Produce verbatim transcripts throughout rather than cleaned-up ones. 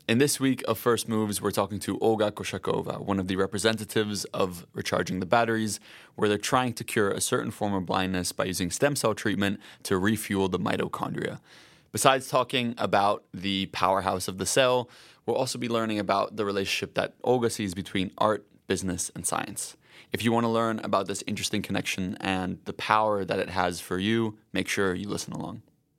In this week of First Moves, we're talking to Olga Koshakova, one of the representatives of Recharging the Batteries, where they're trying to cure a certain form of blindness by using stem cell treatment to refuel the mitochondria. Besides talking about the powerhouse of the cell, we'll also be learning about the relationship that Olga sees between art, business, and science. If you want to learn about this interesting connection and the power that it has for you, make sure you listen along.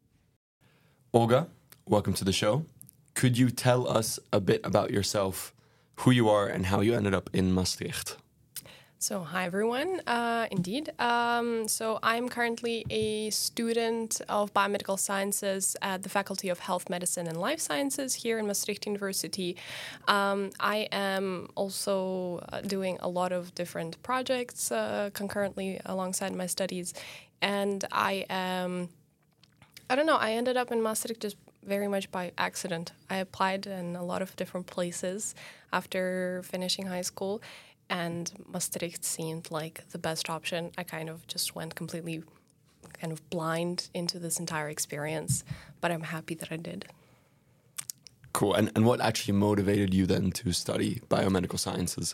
Olga, welcome to the show. Could you tell us a bit about yourself, who you are, and how you ended up in Maastricht? So, hi everyone, uh, indeed. Um, so, I'm currently a student of biomedical sciences at the Faculty of Health Medicine and Life Sciences here in Maastricht University. Um, I am also uh, doing a lot of different projects uh, concurrently alongside my studies. And I am, I don't know, I ended up in Maastricht just very much by accident. I applied in a lot of different places after finishing high school, and Maastricht seemed like the best option. I kind of just went completely kind of blind into this entire experience, but I'm happy that I did. Cool. And, and what actually motivated you then to study biomedical sciences?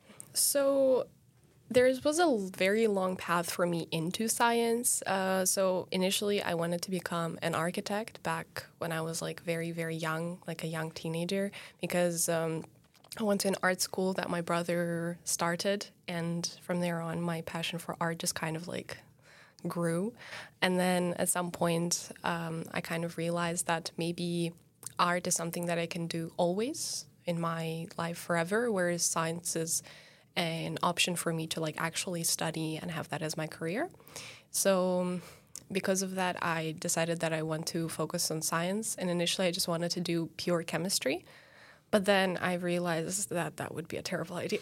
So there was a very long path for me into science. Uh, so initially, I wanted to become an architect back when I was like very, very young, like a young teenager, because um, I went to an art school that my brother started. And from there on, my passion for art just kind of like grew. And then at some point, um, I kind of realized that maybe art is something that I can do always in my life forever, whereas science is an option for me to like actually study and have that as my career. So because of that, I decided that I want to focus on science. And initially, I just wanted to do pure chemistry. But then I realized that that would be a terrible idea.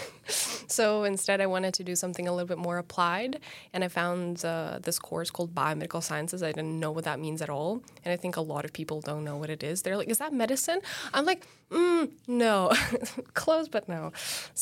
So instead, I wanted to do something a little bit more applied. And I found uh, this course called Biomedical Sciences. I didn't know what that means at all. And I think a lot of people don't know what it is. They're like, is that medicine? I'm like, mm, no. Close, but no.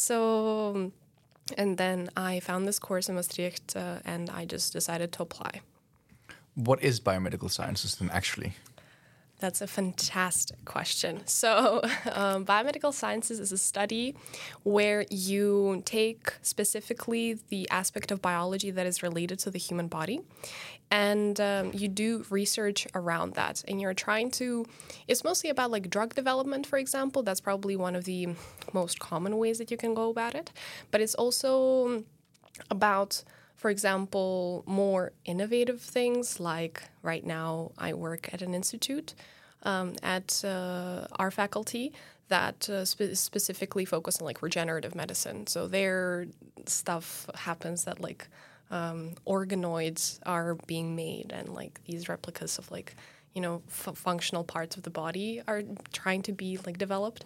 So, and then I found this course in Maastricht, uh, and I just decided to apply. What is biomedical sciences then actually? That's a fantastic question. So um, biomedical sciences is a study where you take specifically the aspect of biology that is related to the human body, and um, you do research around that. And you're trying to, it's mostly about like drug development, for example. That's probably one of the most common ways that you can go about it. But it's also about, for example, more innovative things, like right now I work at an institute um, at uh, our faculty that uh, spe- specifically focus on like regenerative medicine. So their stuff happens that like um, organoids are being made, and like these replicas of like, you know, f- functional parts of the body are trying to be like developed.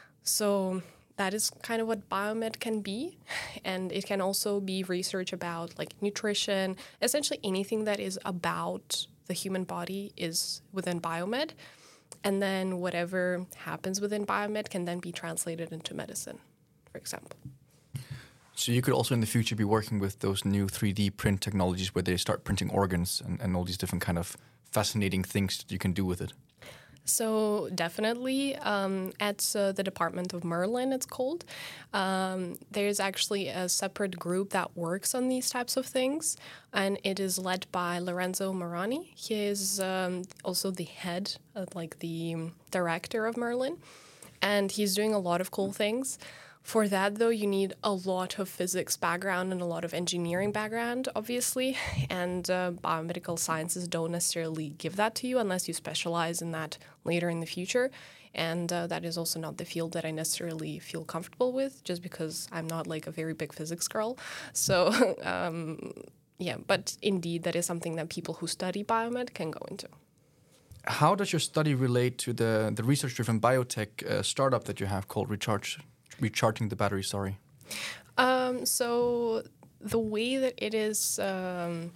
So that is kind of what biomed can be. And it can also be research about like nutrition. Essentially anything that is about the human body is within biomed. And then whatever happens within biomed can then be translated into medicine, for example. So you could also in the future be working with those new three D print technologies where they start printing organs and, and all these different kind of fascinating things that you can do with it. So definitely um, at uh, the Department of Merlin, it's called, um, there's actually a separate group that works on these types of things, and it is led by Lorenzo Morani. He is um, also the head, uh, like the director of Merlin, and he's doing a lot of cool things. For that, though, you need a lot of physics background and a lot of engineering background, obviously, and uh, biomedical sciences don't necessarily give that to you unless you specialize in that later in the future, and uh, that is also not the field that I necessarily feel comfortable with, just because I'm not like a very big physics girl. So, um, yeah, but indeed, that is something that people who study biomed can go into. How does your study relate to the, the research-driven biotech uh, startup that you have called Recharge? Recharging the Battery, sorry. Um, so the way that it is um,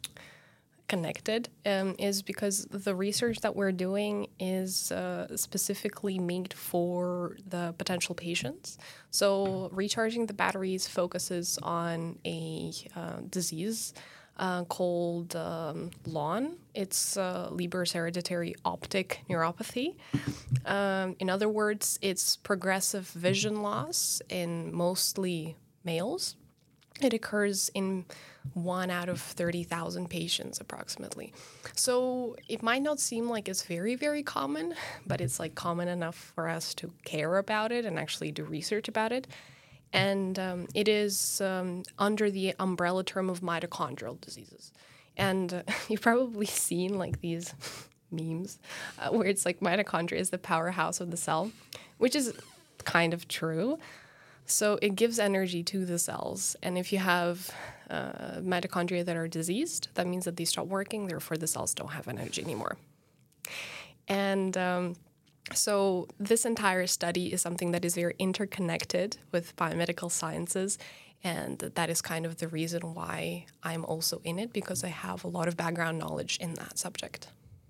connected um, is because the research that we're doing is uh, specifically made for the potential patients. So Recharging the Batteries focuses on a uh, disease uh, called um, LON. It's uh, Leber's hereditary optic neuropathy. Um, in other words, it's progressive vision loss in mostly males. It occurs in one out of thirty thousand patients approximately. So it might not seem like it's very, very common, but it's like common enough for us to care about it and actually do research about it. And um, it is um, under the umbrella term of mitochondrial diseases. And uh, you've probably seen like these memes uh, where it's like mitochondria is the powerhouse of the cell, which is kind of true. So it gives energy to the cells. And if you have uh, mitochondria that are diseased, that means that they stop working. Therefore, the cells don't have energy anymore. And um, so this entire study is something that is very interconnected with biomedical sciences. And that is kind of the reason why I'm also in it, because I have a lot of background knowledge in that subject.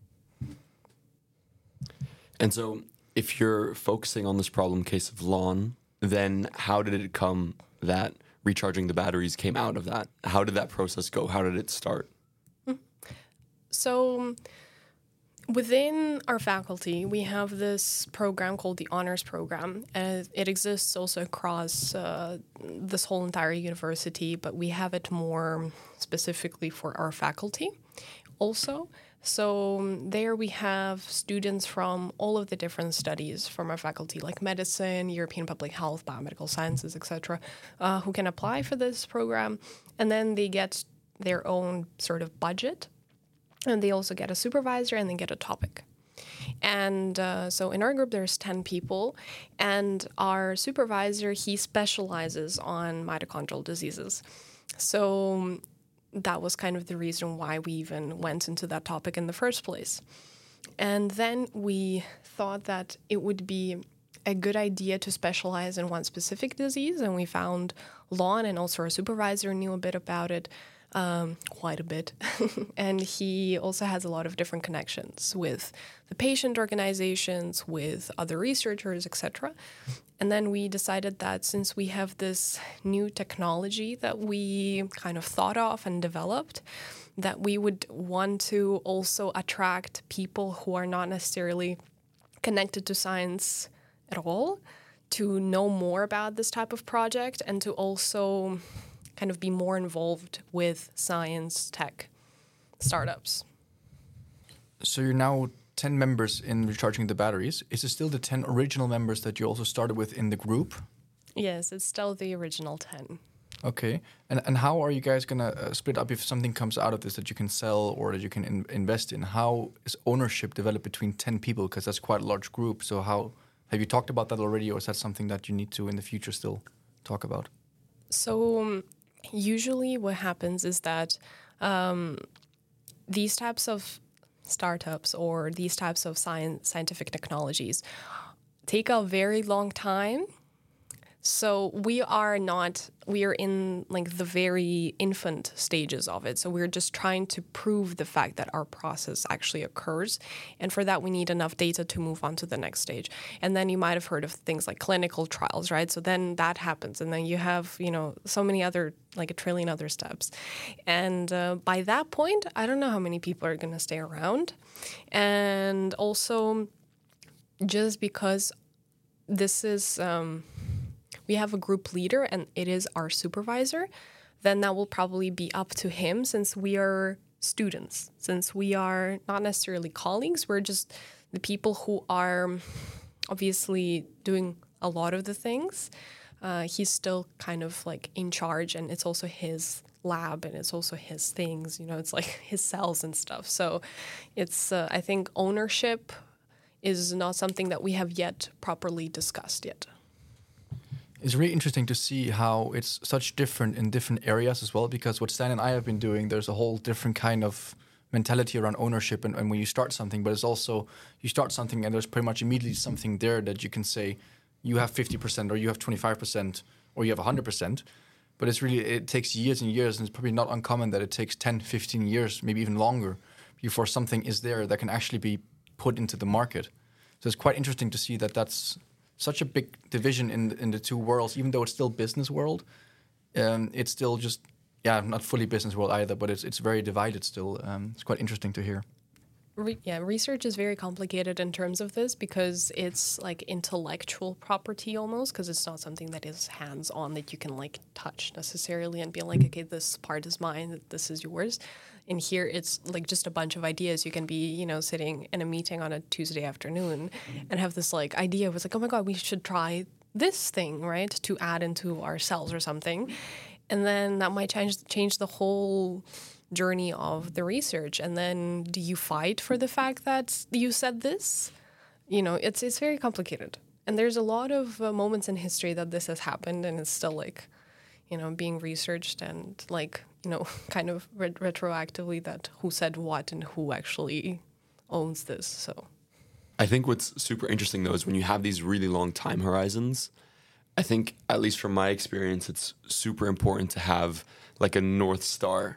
And so if you're focusing on this problem case of LON, then how did it come that recharging the batteries came out of that? How did that process go? How did it start? So within our faculty, we have this program called the Honors Program. And it exists also across uh, this whole entire university, but we have it more specifically for our faculty also. So um, there we have students from all of the different studies from our faculty, like medicine, European public health, biomedical sciences, et cetera, uh, who can apply for this program. And then they get their own sort of budget. And they also get a supervisor and they get a topic. And uh, so in our group, there's ten people. And our supervisor, he specializes on mitochondrial diseases. So that was kind of the reason why we even went into that topic in the first place. And then we thought that it would be a good idea to specialize in one specific disease. And we found LON, and also our supervisor knew a bit about it, um, quite a bit. And he also has a lot of different connections with the patient organizations, with other researchers, et cetera. And then we decided that since we have this new technology that we kind of thought of and developed, that we would want to also attract people who are not necessarily connected to science at all, to know more about this type of project and to also kind of be more involved with science tech startups. So you're now ten members in recharging the batteries. Is it still the ten original members that you also started with in the group? Yes, it's still the original ten. Okay. And and how are you guys going to uh, split up if something comes out of this that you can sell or that you can in- invest in? How is ownership developed between ten people? Because that's quite a large group. So how have you talked about that already, or is that something that you need to in the future still talk about? So um, usually what happens is that um, these types of startups or these types of science, scientific technologies take a very long time. So we are not, we are in like the very infant stages of it. So we're just trying to prove the fact that our process actually occurs. And for that, we need enough data to move on to the next stage. And then you might have heard of things like clinical trials, right? So then that happens. And then you have, you know, so many other, like a trillion other steps. And uh, by that point, I don't know how many people are going to stay around. And also, just because this is... Um, we have a group leader and it is our supervisor, then that will probably be up to him since we are students, since we are not necessarily colleagues, we're just the people who are obviously doing a lot of the things. Uh, he's still kind of like in charge, and it's also his lab and it's also his things, you know, it's like his cells and stuff. So it's, uh, I think ownership is not something that we have yet properly discussed yet. It's really interesting to see how it's such different in different areas as well, because what Stan and I have been doing, there's a whole different kind of mentality around ownership and, and when you start something, but it's also, you start something and there's pretty much immediately something there that you can say, you have fifty percent or you have twenty-five percent or you have one hundred percent. But it's really, it takes years and years, and it's probably not uncommon that it takes ten, fifteen years, maybe even longer, before something is there that can actually be put into the market. So it's quite interesting to see that that's such a big division in in the two worlds. Even though it's still business world, um, it's still just yeah, not fully business world either, but it's it's very divided still. Um, it's quite interesting to hear. Re- yeah, research is very complicated in terms of this because it's like intellectual property almost, because it's not something that is hands-on that you can like touch necessarily and be like, okay, this part is mine, this is yours. And here it's like just a bunch of ideas. You can be, you know, sitting in a meeting on a Tuesday afternoon and have this like idea was like, oh my God, we should try this thing, right, to add into our cells or something. And then that might change change the whole journey of the research. And then do you fight for the fact that you said this? You know, it's it's very complicated. And there's a lot of uh, moments in history that this has happened and it's still like, you know, being researched and like, you know, kind of re- retroactively that who said what and who actually owns this. So I think what's super interesting though is when you have these really long time horizons, I think, at least from my experience, it's super important to have like a North Star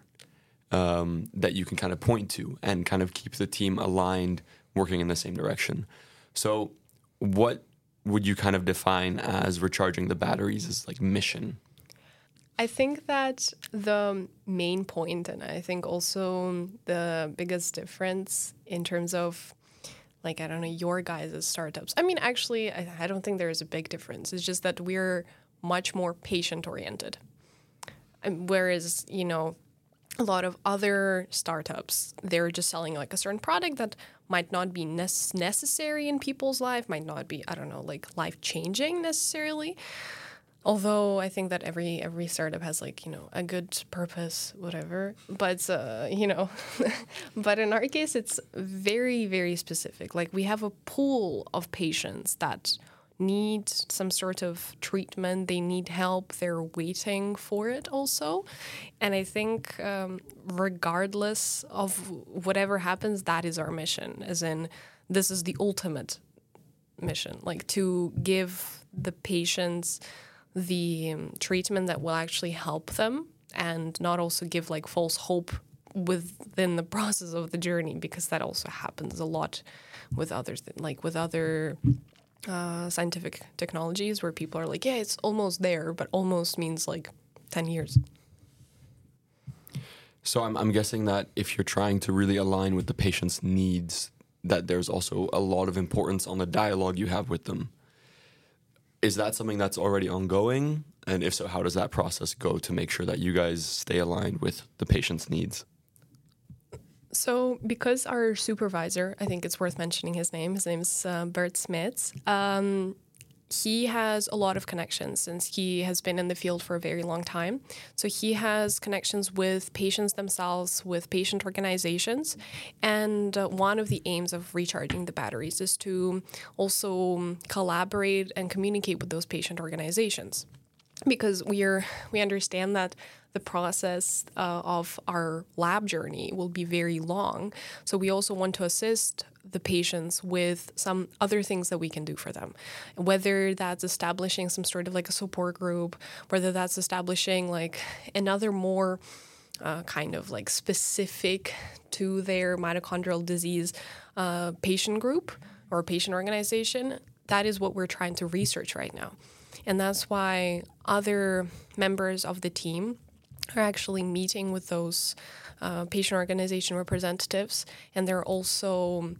Um, that you can kind of point to and kind of keep the team aligned, working in the same direction. So what would you kind of define as Recharging the Batteries as like mission? I think that the main point, and I think also the biggest difference in terms of like, I don't know, your guys' startups. I mean, actually, I, I don't think there is a big difference. It's just that we're much more patient-oriented. And whereas, you know, a lot of other startups, they're just selling like a certain product that might not be ne- necessary in people's life, might not be, I don't know, like life-changing necessarily. Although I think that every every startup has like, you know, a good purpose, whatever. But, uh, you know, but in our case, it's very, very specific. Like we have a pool of patients that need some sort of treatment. They need help. They're waiting for it also. And I think um, regardless of whatever happens, that is our mission, as in this is the ultimate mission, like to give the patients the um, treatment that will actually help them and not also give like false hope within the process of the journey, because that also happens a lot with others, like with other uh, scientific technologies where people are like, yeah, it's almost there, but almost means like ten years. So I'm, I'm guessing that if you're trying to really align with the patient's needs, that there's also a lot of importance on the dialogue you have with them. Is that something that's already ongoing? And if so, how does that process go to make sure that you guys stay aligned with the patient's needs? So because our supervisor, I think it's worth mentioning his name, his name is uh, Bert Smits, um, he has a lot of connections since he has been in the field for a very long time. So he has connections with patients themselves, with patient organizations. And uh, one of the aims of Recharging the Batteries is to also collaborate and communicate with those patient organizations. Because we're we understand that the process uh, of our lab journey will be very long. So we also want to assist the patients with some other things that we can do for them. Whether that's establishing some sort of like a support group, whether that's establishing like another more uh, kind of like specific to their mitochondrial disease uh, patient group or patient organization, that is what we're trying to research right now. And that's why other members of the team are actually meeting with those uh, patient organization representatives, and they're also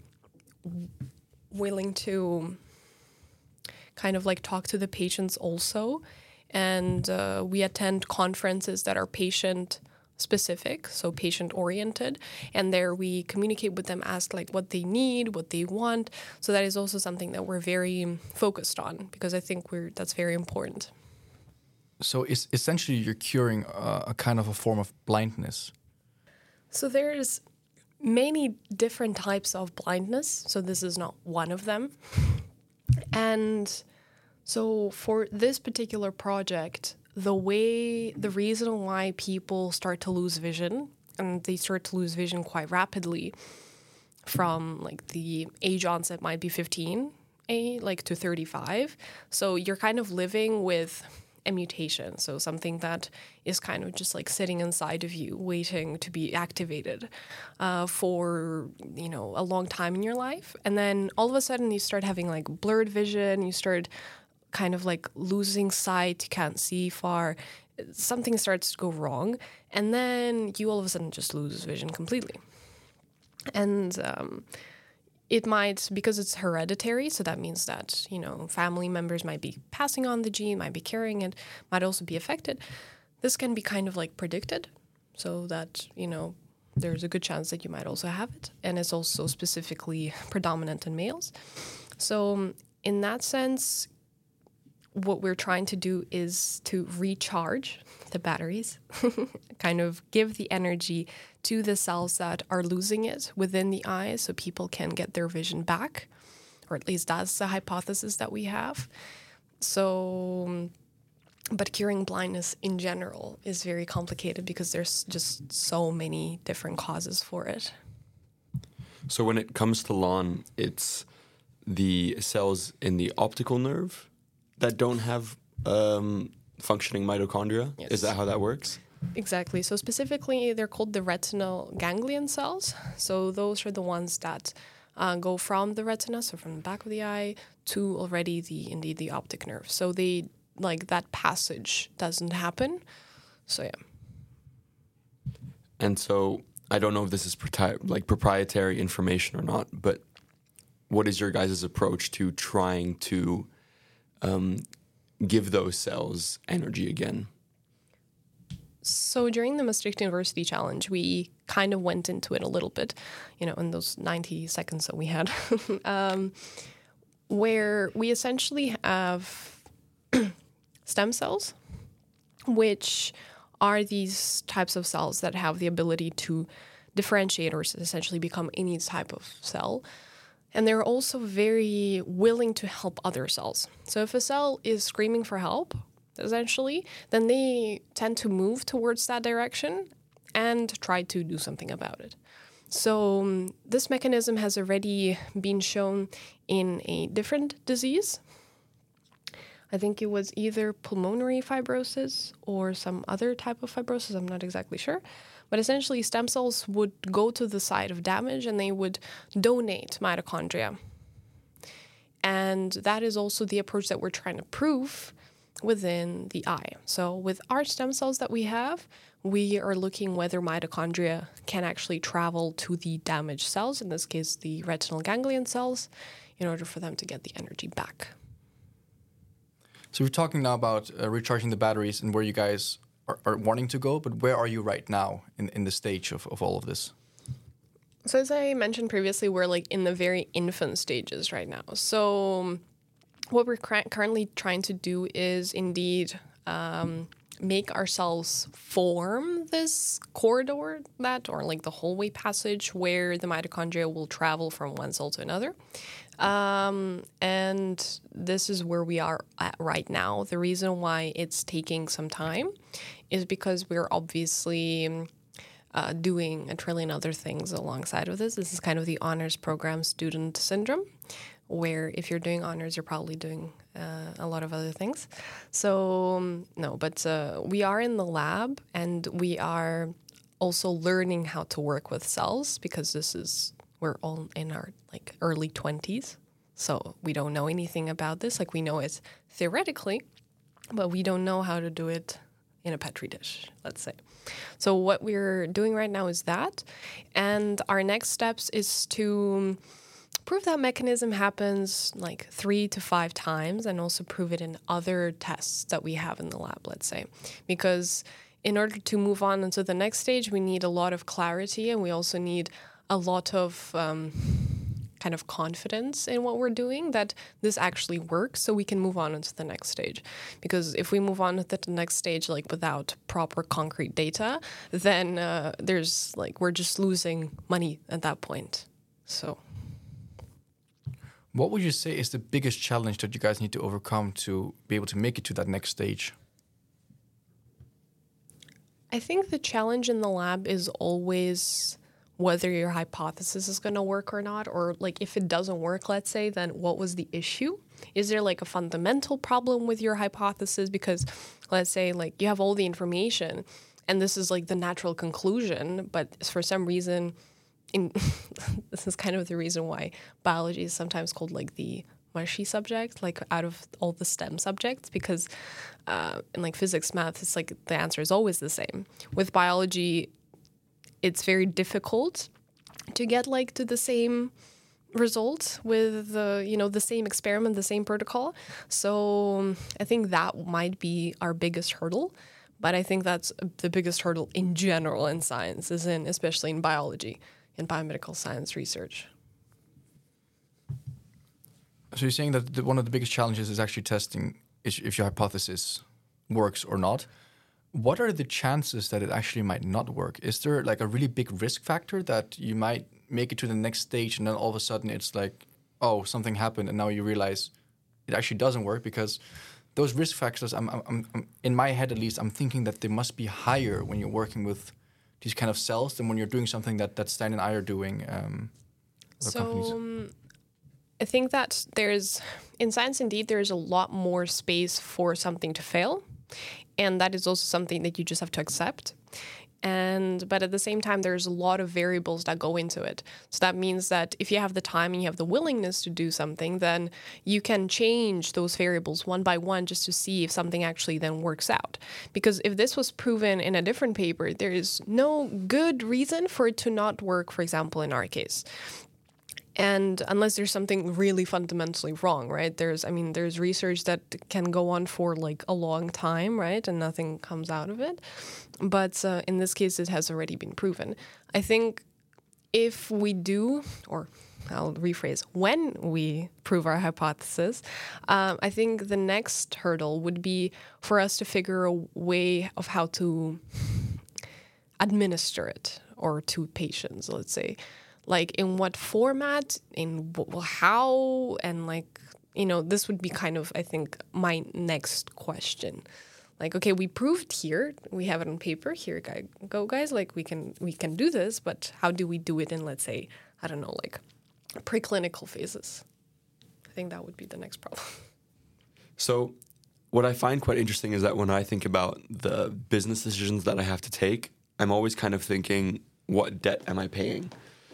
willing to kind of like talk to the patients also. And uh, we attend conferences that are patient specific, so patient oriented, and there we communicate with them, ask like what they need, what they want. So that is also something that we're very focused on, because I think we're that's very important. So it's essentially you're curing a, a kind of a form of blindness. So there's many different types of blindness, so this is not one of them. And so for this particular project, the way, the reason why people start to lose vision, and they start to lose vision quite rapidly from like the age onset might be fifteen, eh, like to thirty-five. So you're kind of living with a mutation, so something that is kind of just like sitting inside of you, waiting to be activated uh, for, you know, a long time in your life. And then all of a sudden you start having like blurred vision, you start kind of like losing sight, you can't see far. something starts to go wrong, and then you all of a sudden just lose vision completely. And um, it might, because it's hereditary, so that means that, you know, family members might be passing on the gene, might be carrying it, might also be affected. This can be kind of like predicted, so that, you know, there's a good chance that you might also have it. And it's also specifically predominant in males. So in that sense, what we're trying to do is to recharge the batteries, kind of give the energy to the cells that are losing it within the eye so people can get their vision back, or at least that's the hypothesis that we have. So, but curing blindness in general is very complicated because there's just so many different causes for it. So when it comes to Lawn, it's the cells in the optical nerve that don't have um, functioning mitochondria? Yes. Is that how that works? Exactly. So specifically, they're called the retinal ganglion cells. So those are the ones that uh, go from the retina, so from the back of the eye, to already the indeed the optic nerve. So they like that passage doesn't happen. So yeah. And so I don't know if this is proti- like proprietary information or not, but what is your guys' approach to trying to um, give those cells energy again? So during the Maastricht University Challenge, we kind of went into it a little bit, you know, in those ninety seconds that we had, um, where we essentially have stem cells, which are these types of cells that have the ability to differentiate or essentially become any type of cell. And they're also very willing to help other cells. So if a cell is screaming for help, essentially, then they tend to move towards that direction and try to do something about it. So um, this mechanism has already been shown in a different disease. I think it was either pulmonary fibrosis or some other type of fibrosis, I'm not exactly sure. But essentially, stem cells would go to the site of damage and they would donate mitochondria. And that is also the approach that we're trying to prove within the eye. So with our stem cells that we have, we are looking whether mitochondria can actually travel to the damaged cells, in this case, the retinal ganglion cells, in order for them to get the energy back. So we're talking now about uh, recharging the batteries and where you guys are, are wanting to go, but where are you right now in, in the stage of, of all of this? So as I mentioned previously, we're like in the very infant stages right now. So what we're cr- currently trying to do is indeed um, make ourselves form this corridor that, or like the hallway passage where the mitochondria will travel from one cell to another. Um, and this is where we are at right now. The reason why it's taking some time is because we're obviously uh, doing a trillion other things alongside of this. This is kind of the honors program student syndrome, where if you're doing honors, you're probably doing uh, a lot of other things. So um, no, but uh, we are in the lab and we are also learning how to work with cells, because this is, we're all in our like early twenties. So we don't know anything about this. Like we know it theoretically, but we don't know how to do it in a petri dish, let's say. So what we're doing right now is that. And our next steps is to prove that mechanism happens like three to five times, and also prove it in other tests that we have in the lab, let's say. Because in order to move on into the next stage, we need a lot of clarity, and we also need a lot of um, kind of confidence in what we're doing, that this actually works, so we can move on into the next stage. Because if we move on to the next stage like without proper concrete data, then uh, there's like we're just losing money at that point. So what would you say is the biggest challenge that you guys need to overcome to be able to make it to that next stage? I think the challenge in the lab is always whether your hypothesis is going to work or not, or like if it doesn't work, let's say, then what was the issue? Is there like a fundamental problem with your hypothesis? Because let's say like you have all the information and this is like the natural conclusion, but for some reason, in this is kind of the reason why biology is sometimes called like the mushy subject, like out of all the STEM subjects, because uh, in like physics, math, it's like the answer is always the same. With biology, it's very difficult to get like to the same result with the you know the same experiment, the same protocol. So I think that might be our biggest hurdle. But I think that's the biggest hurdle in general in science, is in especially in biology, in biomedical science research. So you're saying that the, one of the biggest challenges is actually testing if, if your hypothesis works or not. What are the chances that it actually might not work? Is there like a really big risk factor that you might make it to the next stage and then all of a sudden it's like, oh, something happened and now you realize it actually doesn't work? Because those risk factors, I'm, I'm, I'm in my head at least, I'm thinking that they must be higher when you're working with these kind of cells than when you're doing something that, that Stijn and I are doing. Um, so um, I think that there's, in science indeed, there's a lot more space for something to fail. And that is also something that you just have to accept. And but at the same time, there's a lot of variables that go into it. So that means that if you have the time and you have the willingness to do something, then you can change those variables one by one just to see if something actually then works out. Because if this was proven in a different paper, there is no good reason for it to not work, for example, in our case. And unless there's something really fundamentally wrong, right? There's, I mean, there's research that can go on for like a long time, right? And nothing comes out of it. But uh, in this case, it has already been proven. I think if we do, or I'll rephrase, when we prove our hypothesis, um, I think the next hurdle would be for us to figure a way of how to administer it, or to patients, let's say. Like in what format, in w- how, and like, you know, this would be kind of, I think, my next question. Like, okay, we proved here, we have it on paper, here go guys, like we can we can do this, but how do we do it in, let's say, I don't know, like preclinical phases? I think that would be the next problem. So what I find quite interesting is that when I think about the business decisions that I have to take, I'm always kind of thinking, what debt am I paying?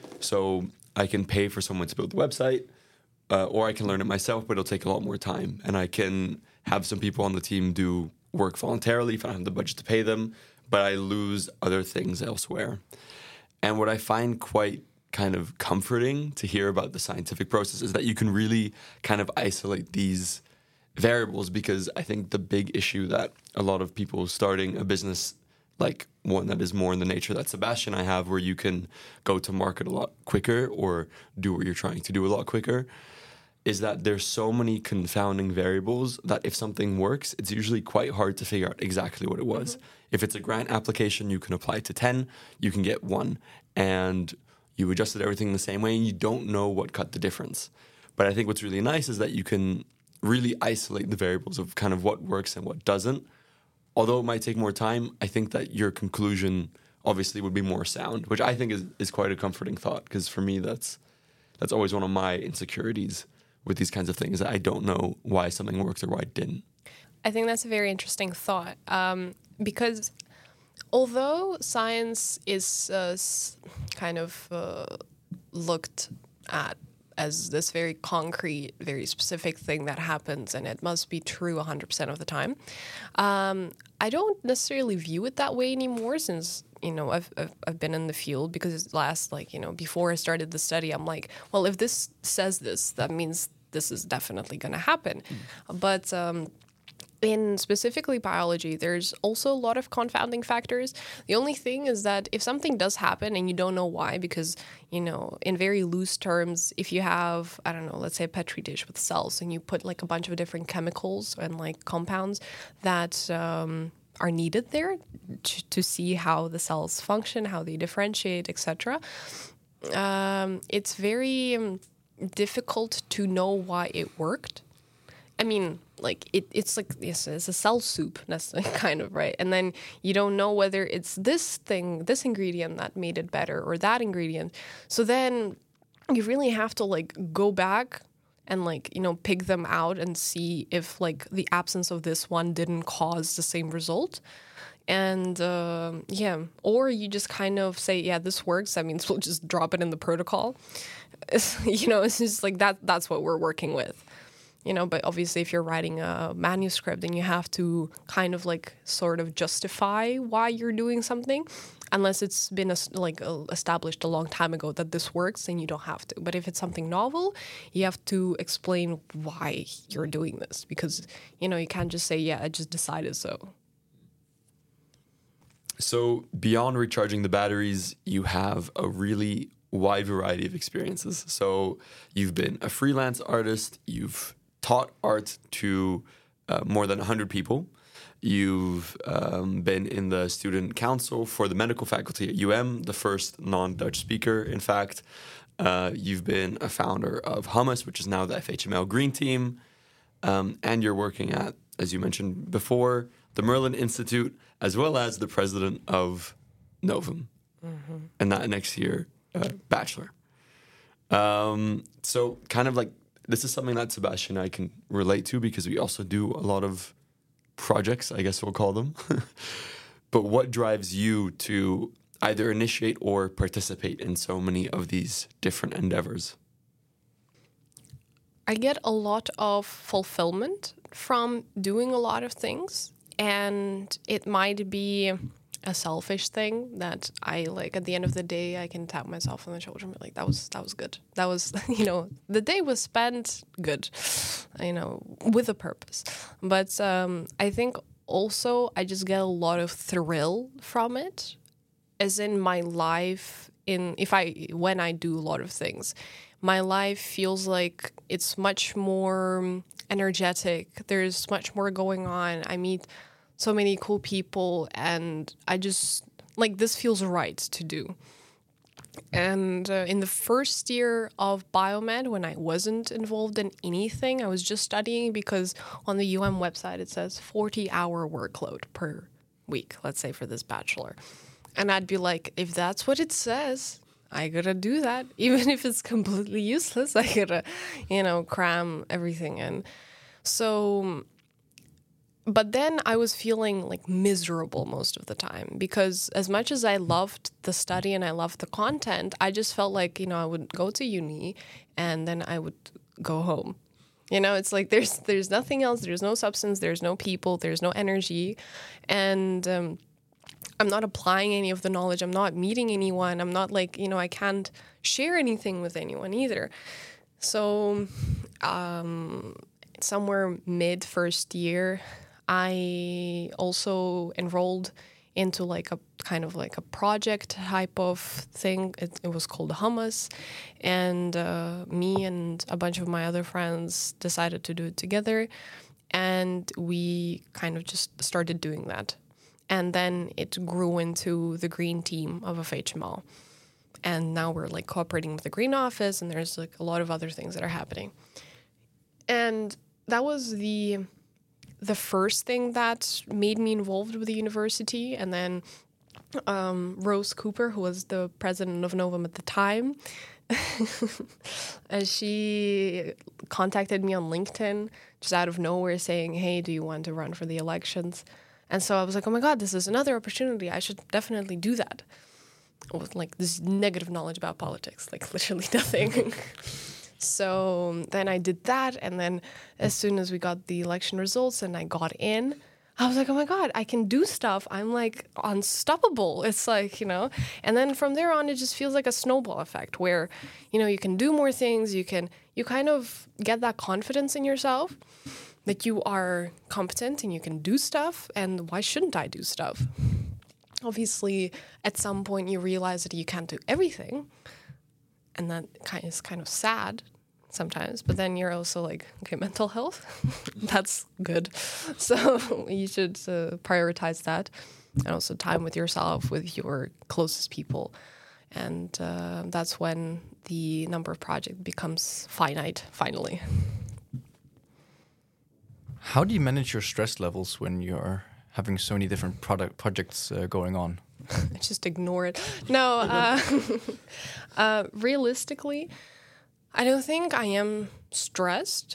So I can pay for someone to build the website, uh, or I can learn it myself, but it'll take a lot more time. And I can have some people on the team do work voluntarily if I don't have the budget to pay them, but I lose other things elsewhere. And what I find quite kind of comforting to hear about the scientific process is that you can really kind of isolate these variables, because I think the big issue that a lot of people starting a business, like one that is more in the nature that Sebastian and I have, where you can go to market a lot quicker or do what you're trying to do a lot quicker, is that there's so many confounding variables that if something works, it's usually quite hard to figure out exactly what it was. Mm-hmm. If it's a grant application, you can apply to ten, you can get one, and you adjusted everything the same way, and you don't know what cut the difference. But I think what's really nice is that you can really isolate the variables of kind of what works and what doesn't. Although it might take more time, I think that your conclusion obviously would be more sound, which I think is, is quite a comforting thought, because for me, that's that's always one of my insecurities with these kinds of things, that I don't know why something worked or why it didn't. I think that's a very interesting thought, um, because although science is uh, kind of uh, looked at as this very concrete, very specific thing that happens, and it must be true one hundred percent of the time, um, I don't necessarily view it that way anymore, since, you know, I've, I've I've been in the field, because last, like, you know, before I started the study, I'm like, well, if this says this, that means this is definitely going to happen. Mm. But um, in specifically biology, there's also a lot of confounding factors. The only thing is that if something does happen and you don't know why, because, you know, in very loose terms, if you have, I don't know, let's say a Petri dish with cells, and you put like a bunch of different chemicals and like compounds that um, are needed there to, to see how the cells function, how they differentiate, et cetera. Um, it's very um, difficult to know why it worked. I mean, like, it, it's like, yes, it's a cell soup, that's kind of, right? And then you don't know whether it's this thing, this ingredient that made it better, or that ingredient. So then you really have to, like, go back and, like, you know, pick them out and see if, like, the absence of this one didn't cause the same result. And, uh, yeah, or you just kind of say, yeah, this works, that means we'll just drop it in the protocol. It's, you know, it's just like that. That's what we're working with. You know, but obviously if you're writing a manuscript, then you have to kind of like sort of justify why you're doing something. Unless it's been a, like uh, established a long time ago that this works, then you don't have to. But if it's something novel, you have to explain why you're doing this. Because, you know, you can't just say, yeah, I just decided so. So beyond recharging the batteries, you have a really wide variety of experiences. So you've been a freelance artist, you've taught art to uh, more than one hundred people. You've um, been in the student council for the medical faculty at U M, the first non-Dutch speaker, in fact. Uh, you've been a founder of Hummus, which is now the F H M L Green Team. Um, and you're working at, as you mentioned before, the Merlin Institute, as well as the president of Novum. Mm-hmm. And that next year, uh, bachelor. Um, so kind of like, this is something that Sebastian and I can relate to because we also do a lot of projects, I guess we'll call them. But what drives you to either initiate or participate in so many of these different endeavors? I get a lot of fulfillment from doing a lot of things, and it might be a selfish thing that I like at the end of the day I can tap myself on the shoulder and be like, that was that was good. That was, you know, the day was spent good, you know, with a purpose. But um, I think also I just get a lot of thrill from it, as in my life in if I when I do a lot of things. My life feels like it's much more energetic. There's much more going on. I meet so many cool people, and I just, like, this feels right to do. And uh, in the first year of biomed, when I wasn't involved in anything, I was just studying because on the U M website it says forty-hour workload per week, let's say, for this bachelor. And I'd be like, if that's what it says, I gotta do that. Even if it's completely useless, I gotta, you know, cram everything in. So, but then I was feeling like miserable most of the time because as much as I loved the study and I loved the content, I just felt like, you know, I would go to uni and then I would go home. You know, it's like there's there's nothing else. There's no substance. There's no people. There's no energy. And um, I'm not applying any of the knowledge. I'm not meeting anyone. I'm not like, you know, I can't share anything with anyone either. So um, somewhere mid first year, I also enrolled into like a kind of like a project type of thing. It, it was called Hummus. And uh, me and a bunch of my other friends decided to do it together. And we kind of just started doing that. And then it grew into the green team of F H M L. And now we're like cooperating with the green office, and there's like a lot of other things that are happening. And that was the the first thing that made me involved with the university. And then um, Rose Cooper, who was the president of Novum at the time, and she contacted me on LinkedIn just out of nowhere saying, hey, do you want to run for the elections? And so I was like, oh my God, this is another opportunity. I should definitely do that. With like this negative knowledge about politics, like literally nothing. So then I did that. And then as soon as we got the election results and I got in, I was like, oh my God, I can do stuff. I'm like unstoppable. It's like, you know, and then from there on, it just feels like a snowball effect where, you know, you can do more things. You can, you kind of get that confidence in yourself that you are competent and you can do stuff, and why shouldn't I do stuff? Obviously, at some point you realize that you can't do everything, and that kind is kind of sad sometimes, but then you're also like, okay, mental health, that's good. So you should uh, prioritize that, and also time with yourself, with your closest people. And uh, that's when the number of projects becomes finite, finally. How do you manage your stress levels when you're having so many different product projects uh, going on? Just ignore it. No, uh, uh, realistically, I don't think I am stressed.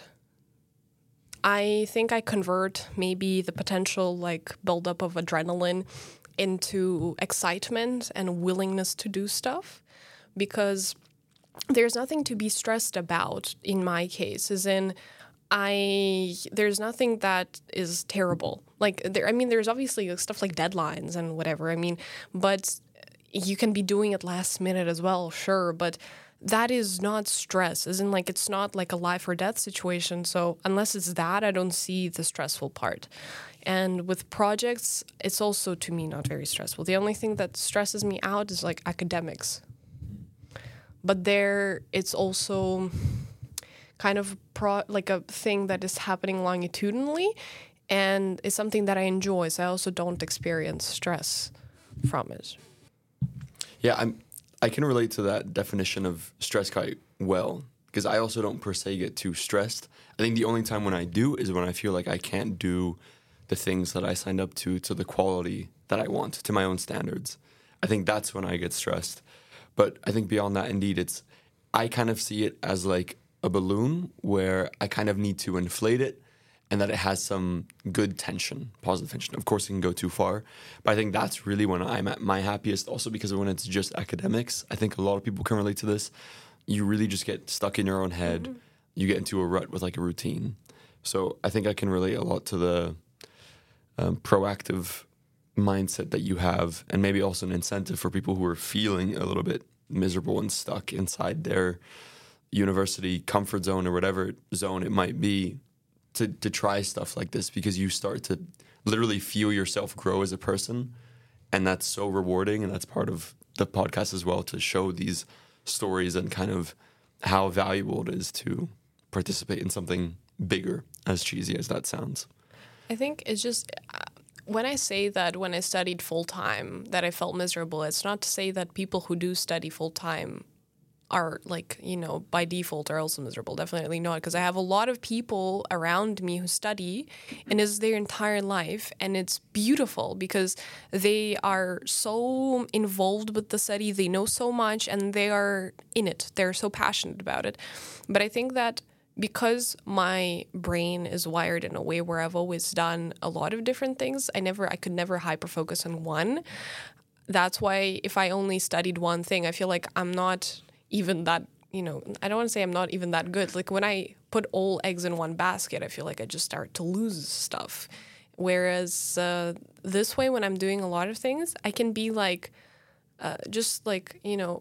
I think I convert maybe the potential like buildup of adrenaline into excitement and willingness to do stuff, because there's nothing to be stressed about in my case, as in I there's nothing that is terrible. Like there, I mean, there's obviously stuff like deadlines and whatever. I mean, but you can be doing it last minute as well, sure. But that is not stress. As in, like, it's not like a life or death situation. So unless it's that, I don't see the stressful part. And with projects, it's also to me not very stressful. The only thing that stresses me out is like academics. But there, it's also kind of pro like a thing that is happening longitudinally, and it's something that I enjoy. So I also don't experience stress from it. Yeah, I'm. I can relate to that definition of stress quite well, because I also don't per se get too stressed. I think the only time when I do is when I feel like I can't do the things that I signed up to to the quality that I want, to my own standards. I think that's when I get stressed. But I think beyond that, indeed, it's I kind of see it as like a balloon where I kind of need to inflate it, and that it has some good tension, positive tension. Of course, it can go too far, but I think that's really when I'm at my happiest. Also, because when it's just academics, I think a lot of people can relate to this. You really just get stuck in your own head. Mm-hmm. You get into a rut with like a routine. So I think I can relate a lot to the um, proactive mindset that you have, and maybe also an incentive for people who are feeling a little bit miserable and stuck inside their university comfort zone or whatever zone it might be, to to try stuff like this, because you start to literally feel yourself grow as a person, and that's so rewarding. And that's part of the podcast as well, to show these stories and kind of how valuable it is to participate in something bigger, as cheesy as that sounds. I think it's just uh, when I say that when I studied full-time that I felt miserable, it's not to say that people who do study full-time are like, you know, by default are also miserable. Definitely not, because I have a lot of people around me who study and it's their entire life, and it's beautiful because they are so involved with the study, they know so much, and they are in it. They're so passionate about it. But I think that because my brain is wired in a way where I've always done a lot of different things, I never, I could never hyper focus on one. That's why if I only studied one thing, I feel like I'm not even that, you know, I don't want to say I'm not even that good. Like when I put all eggs in one basket, I feel like I just start to lose stuff. Whereas uh, this way, when I'm doing a lot of things, I can be like, uh, just like, you know,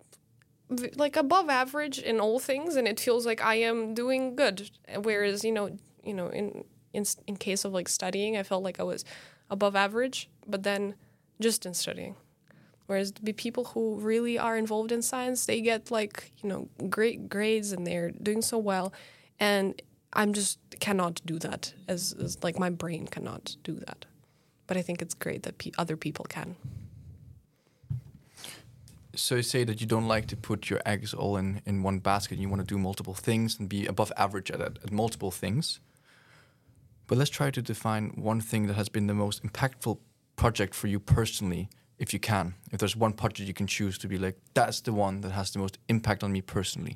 v- like above average in all things, and it feels like I am doing good. Whereas, you know, you know, in in in case of like studying, I felt like I was above average, but then just in studying. Whereas the people who really are involved in science, they get like, you know, great grades and they're doing so well. And I'm just cannot do that, as, as like my brain cannot do that. But I think it's great that pe- other people can. So you say that you don't like to put your eggs all in, in one basket. You want to do multiple things and be above average at, at, at multiple things. But let's try to define one thing that has been the most impactful project for you personally. If you can, if there's one project you can choose to be like, that's the one that has the most impact on me personally.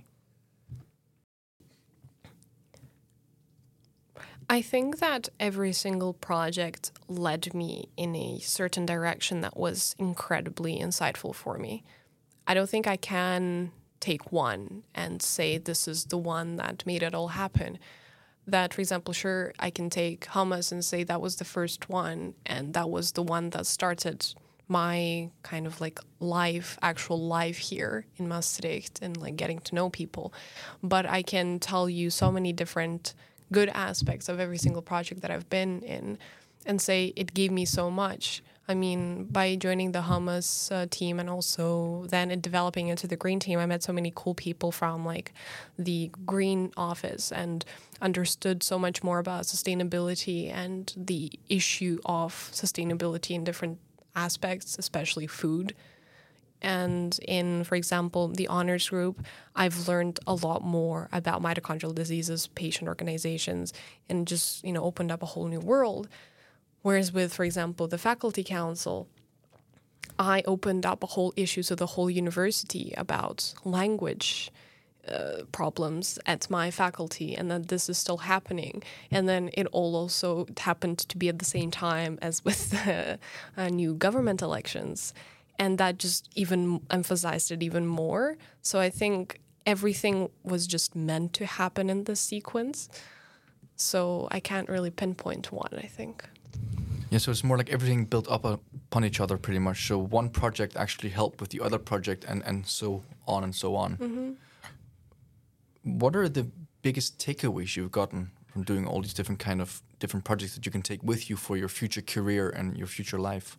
I think that every single project led me in a certain direction that was incredibly insightful for me. I don't think I can take one and say this is the one that made it all happen. That, for example, sure, I can take hummus and say that was the first one, and that was the one that started my kind of like life, actual life here in Maastricht and like getting to know people. But I can tell you so many different good aspects of every single project that I've been in and say it gave me so much. I mean, by joining the hummus uh, team and also then it developing into the green team, I met so many cool people from like the green office and understood so much more about sustainability and the issue of sustainability in different aspects, especially food. And in, for example, the honors group, I've learned a lot more about mitochondrial diseases, patient organizations, and just, you know, opened up a whole new world. Whereas with, for example, the faculty council, I opened up a whole issue to the whole university about language uh, problems at my faculty, and that this is still happening. And then it all also happened to be at the same time as with the uh, new government elections. And that just even emphasized it even more. So I think everything was just meant to happen in this sequence. So I can't really pinpoint one, I think. Yeah, so it's more like everything built up upon each other pretty much. So one project actually helped with the other project and, and so on and so on. Mm-hmm. What are the biggest takeaways you've gotten from doing all these different kind of different projects that you can take with you for your future career and your future life?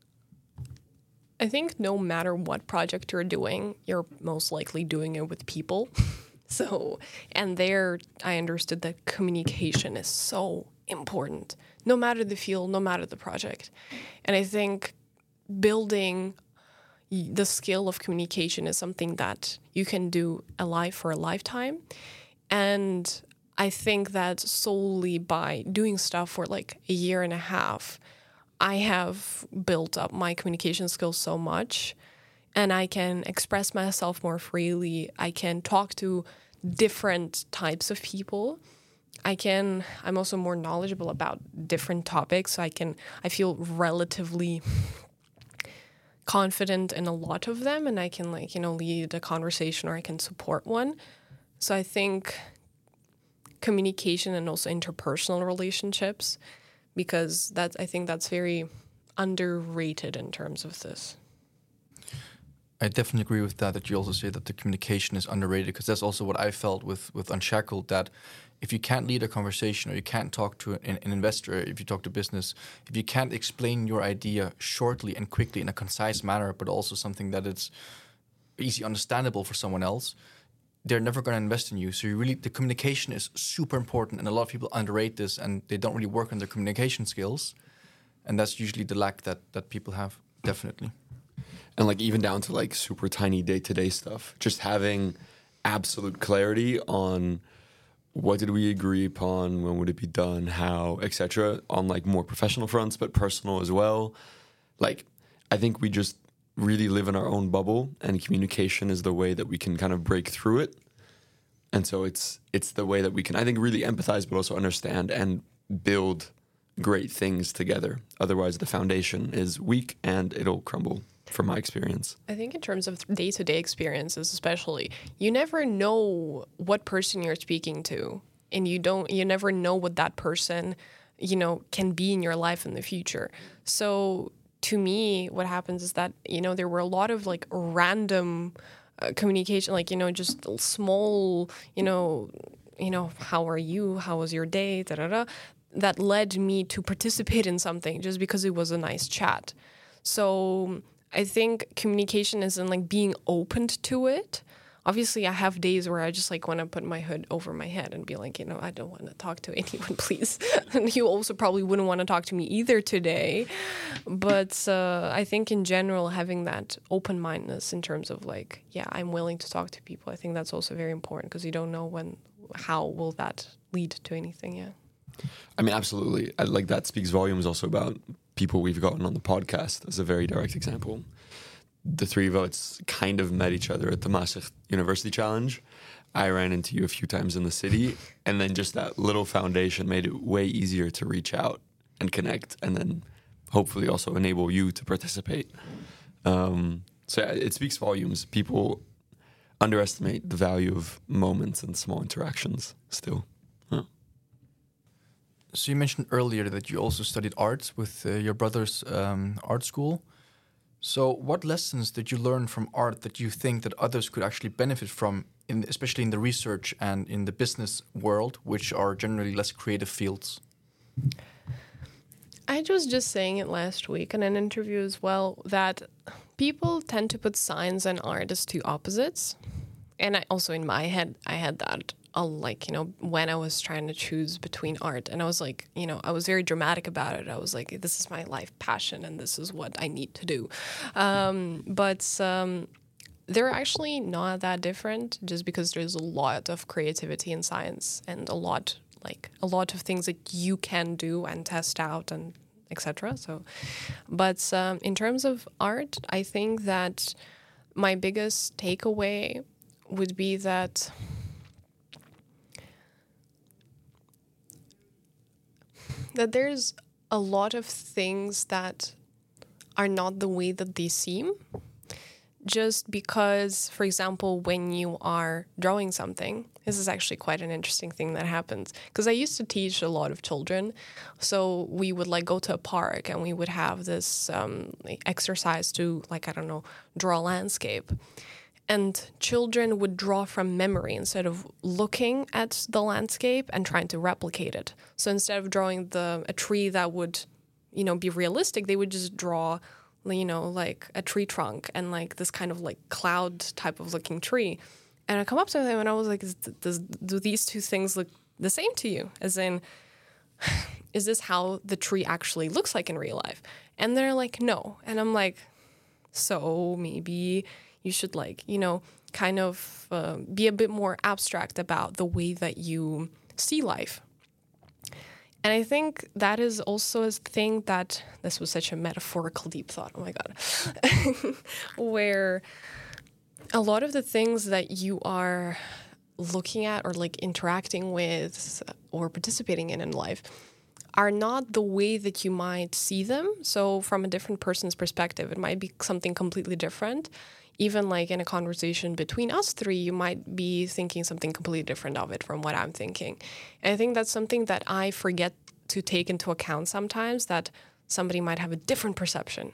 I think no matter what project you're doing, you're most likely doing it with people. So, and there I understood that communication is so important, no matter the field, no matter the project. And I think building the skill of communication is something that you can do a life for a lifetime. And I think that solely by doing stuff for like a year and a half, I have built up my communication skills so much, and I can express myself more freely. I can talk to different types of people. I can, I'm also more knowledgeable about different topics. So I can, I feel relatively confident in a lot of them, and I can like, you know, lead a conversation or I can support one. So I think communication and also interpersonal relationships, because that's, I think that's very underrated in terms of this. I definitely agree with that, that you also say that the communication is underrated, because that's also what I felt with, with Unshackled, that if you can't lead a conversation or you can't talk to an, an investor, if you talk to business, if you can't explain your idea shortly and quickly in a concise manner, but also something that it's easy understandable for someone else, they're never going to invest in you. So you really, the communication is super important, and a lot of people underrate this and they don't really work on their communication skills. And that's usually the lack that, that people have, definitely. And like even down to like super tiny day-to-day stuff, just having absolute clarity on what did we agree upon, when would it be done, how, et cetera, on like more professional fronts, but personal as well. Like, I think we just really live in our own bubble, and communication is the way that we can kind of break through it. And so it's it's the way that we can, I think, really empathize, but also understand and build great things together. Otherwise, the foundation is weak and it'll crumble, from my experience. I think in terms of day-to-day experiences, especially, you never know what person you're speaking to, and you don't, you never know what that person, you know, can be in your life in the future. So to me, what happens is that, you know, there were a lot of like random uh, communication, like, you know, just small, you know, you know, how are you? How was your day? Da, da, da, that led me to participate in something just because it was a nice chat. So I think communication is in like being open to it. Obviously, I have days where I just like want to put my hood over my head and be like, you know, I don't want to talk to anyone, please. And you also probably wouldn't want to talk to me either today. But uh, I think in general, having that open-mindedness in terms of like, yeah, I'm willing to talk to people. I think that's also very important, because you don't know when, how will that lead to anything. Yeah. I mean, absolutely. I, like that speaks volumes also about people we've gotten on the podcast as a very direct example. The three of us kind of met each other at the Maastricht University Challenge. I ran into you a few times in the city, and then just that little foundation made it way easier to reach out and connect, and then hopefully also enable you to participate. Um, so yeah, it speaks volumes. People underestimate the value of moments and small interactions still. Huh. So you mentioned earlier that you also studied arts with uh, your brother's um, art school. So what lessons did you learn from art that you think that others could actually benefit from, in, especially in the research and in the business world, which are generally less creative fields? I was just saying it last week in an interview as well, that people tend to put science and art as two opposites. And I also, in my head, I had that. I'll like, you know, when I was trying to choose between art, and I was like, you know, I was very dramatic about it. I was like, this is my life passion and this is what I need to do. Um, but um, they're actually not that different, just because there's a lot of creativity in science and a lot, like a lot of things that you can do and test out and et cetera. So, but um, in terms of art, I think that my biggest takeaway would be that that there's a lot of things that are not the way that they seem. just because, for example, when you are drawing something, this is actually quite an interesting thing that happens. Because I used to teach a lot of children. So we would like go to a park and we would have this um, exercise to, like, I don't know, draw a landscape. And children would draw from memory instead of looking at the landscape and trying to replicate it. So instead of drawing the a tree that would, you know, be realistic, they would just draw, you know, like a tree trunk and like this kind of like cloud type of looking tree. And I come up to them and I was like, is, does, do these two things look the same to you? As in, is this how the tree actually looks like in real life? And they're like, no. And I'm like, so maybe you should like, you know, kind of uh, be a bit more abstract about the way that you see life. And I think that is also a thing that, this was such a metaphorical deep thought, oh my God, where a lot of the things that you are looking at or like interacting with or participating in in life are not the way that you might see them. So from a different person's perspective, it might be something completely different. Even like in a conversation between us three, you might be thinking something completely different of it from what I'm thinking. And I think that's something that I forget to take into account sometimes, that somebody might have a different perception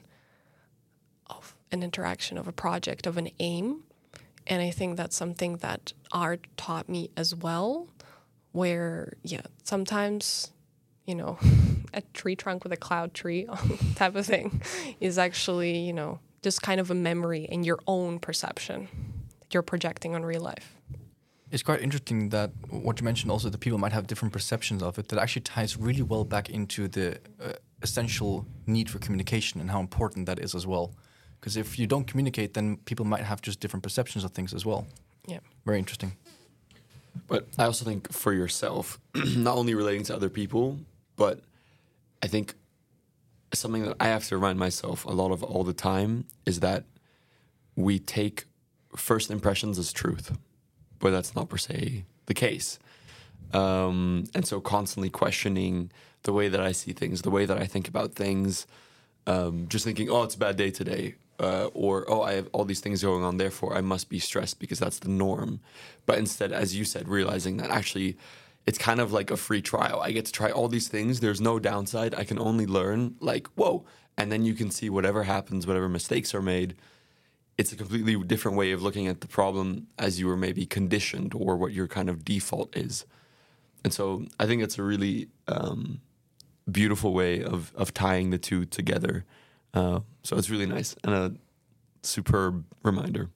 of an interaction, of a project, of an aim. And I think that's something that art taught me as well, where, yeah, sometimes, you know, a tree trunk with a cloud tree type of thing is actually, you know, just kind of a memory in your own perception that you're projecting on real life. It's quite interesting that what you mentioned also, that people might have different perceptions of it. That actually ties really well back into the uh, essential need for communication and how important that is as well. Because if you don't communicate, then people might have just different perceptions of things as well. Yeah. Very interesting. But I also think for yourself, not only relating to other people, but I think something that I have to remind myself a lot of all the time is that we take first impressions as truth, but that's not per se the case. Um, and so constantly questioning the way that I see things, the way that I think about things, um, just thinking, oh, it's a bad day today, uh, or, oh, I have all these things going on, therefore I must be stressed because that's the norm. But instead, as you said, realizing that actually it's kind of like a free trial. I get to try all these things. There's no downside. I can only learn, like, whoa. And then you can see whatever happens, whatever mistakes are made. It's a completely different way of looking at the problem as you were maybe conditioned, or what your kind of default is. And so I think it's a really um, beautiful way of, of tying the two together. Uh, so it's really nice and a superb reminder.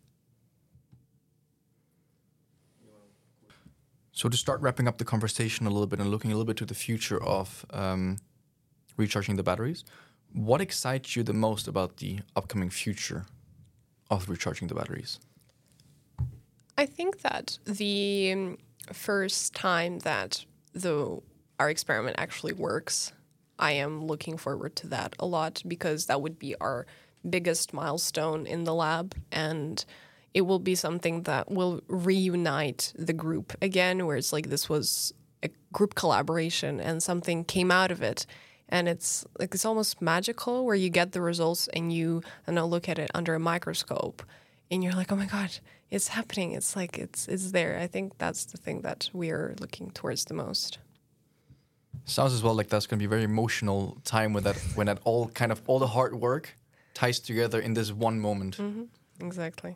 So to start wrapping up the conversation a little bit and looking a little bit to the future of um, recharging the batteries, what excites you the most about the upcoming future of recharging the batteries? I think that the um, first time that the our experiment actually works, I am looking forward to that a lot, because that would be our biggest milestone in the lab, and it will be something that will reunite the group again, where it's like this was a group collaboration and something came out of it. And it's like it's almost magical, where you get the results and you and I look at it under a microscope and you're like, oh my God, it's happening. It's like it's it's there. I think that's the thing that we are looking towards the most. Sounds as well like that's going to be a very emotional time when that when that all kind of all the hard work ties together in this one moment. Mm-hmm. Exactly.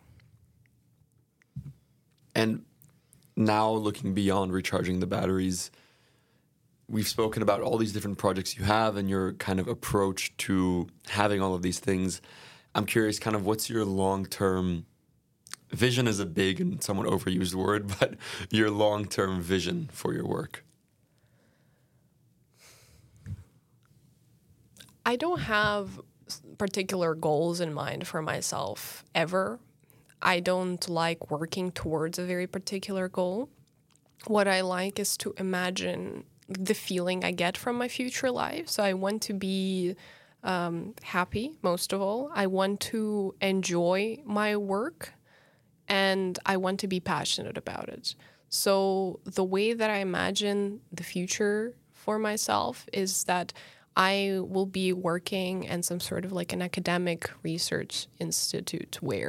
And now looking beyond recharging the batteries, we've spoken about all these different projects you have and your kind of approach to having all of these things. I'm curious, kind of what's your long-term vision is a big and somewhat overused word, but your long-term vision for your work? I don't have particular goals in mind for myself ever. I don't like working towards a very particular goal. What I like is to imagine the feeling I get from my future life. So I want to be um, happy, most of all. I want to enjoy my work, and I want to be passionate about it. So the way that I imagine the future for myself is that I will be working in some sort of like an academic research institute where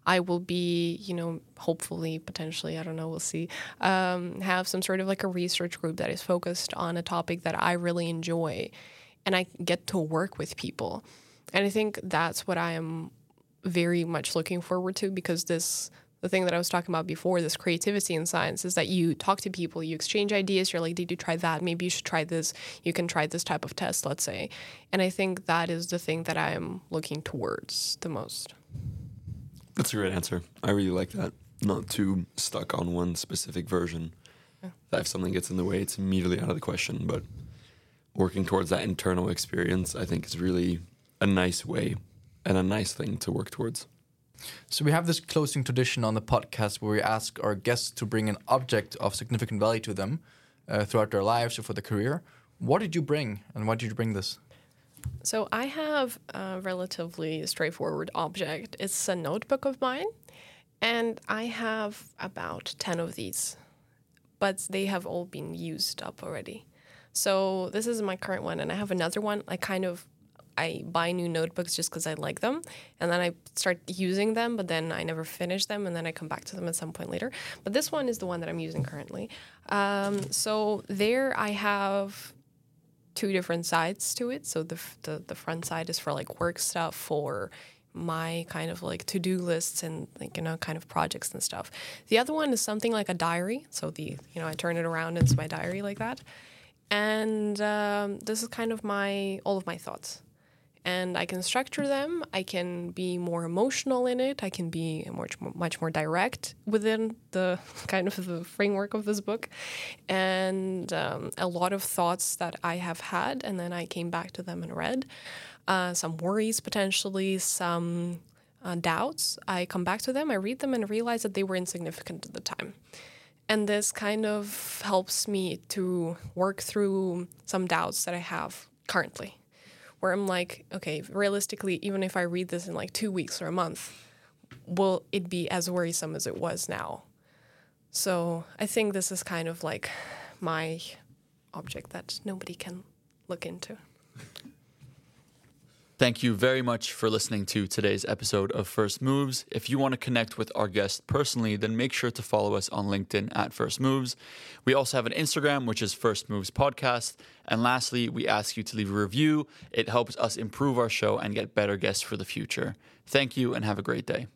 I will be, you know, hopefully, potentially, I don't know, we'll see, um, have some sort of like a research group that is focused on a topic that I really enjoy, and I get to work with people. And I think that's what I am very much looking forward to, because this, the thing that I was talking about before, this creativity in science, is that you talk to people, you exchange ideas, you're like, did you try that? Maybe you should try this. You can try this type of test, let's say. And I think that is the thing that I am looking towards the most. That's a great answer. I really like that. Not too stuck on one specific version. Yeah. That if something gets in the way, it's immediately out of the question. But working towards that internal experience, I think, is really a nice way and a nice thing to work towards. So we have this closing tradition on the podcast where we ask our guests to bring an object of significant value to them uh, throughout their lives or for their career. What did you bring, and why did you bring this? So I have a relatively straightforward object. It's a notebook of mine, and I have about ten of these, but they have all been used up already. So this is my current one, and I have another one. I kind of, I buy new notebooks just because I like them, and then I start using them, but then I never finish them, and then I come back to them at some point later. But this one is the one that I'm using currently. Um, so there I have two different sides to it. So the, the the front side is for like work stuff, for my kind of like to-do lists and like, you know, kind of projects and stuff. The other one is something like a diary. So the, you know, I turn it around, it's my diary like that. And um, this is kind of my, all of my thoughts. And I can structure them. I can be more emotional in it. I can be much more, much more direct within the kind of the framework of this book. And um, a lot of thoughts that I have had, and then I came back to them and read. Uh, some worries, potentially, some uh, doubts. I come back to them, I read them, and realize that they were insignificant at the time. And this kind of helps me to work through some doubts that I have currently, where I'm like, okay, realistically, even if I read this in like two weeks or a month, will it be as worrisome as it was now? So I think this is kind of like my object that nobody can look into. Thank you very much for listening to today's episode of First Moves. If you want to connect with our guest personally, then make sure to follow us on LinkedIn at First Moves. We also have an Instagram, which is First Moves Podcast. And lastly, we ask you to leave a review. It helps us improve our show and get better guests for the future. Thank you and have a great day.